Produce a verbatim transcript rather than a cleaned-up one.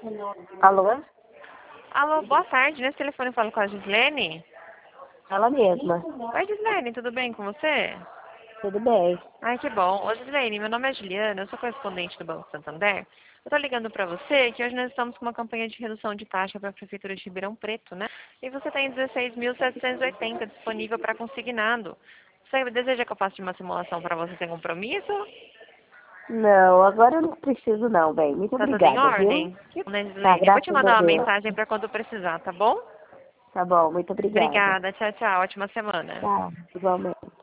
Alô? Alô, boa tarde. Nesse telefone eu falo com a Gislene. Ela mesma. Oi, Gislene, tudo bem com você? Tudo bem. Ai, que bom. Ô, Gislene, meu nome é Juliana, eu sou correspondente do Banco Santander. Eu tô ligando pra você que hoje nós estamos com uma campanha de redução de taxa para a Prefeitura de Ribeirão Preto, né? E você tem dezesseis mil setecentos e oitenta disponível para consignado. Você deseja que eu faça uma simulação para você sem compromisso? Não, agora eu não preciso não, bem. Muito Tá tudo em obrigada, viu? ordem? Que bom, né, Tá, Gislene? Eu vou te graças a mandar uma Deus. mensagem para quando precisar, tá bom? Tá bom, muito obrigada. Obrigada, tchau, tchau. Ótima semana. Tá, igualmente.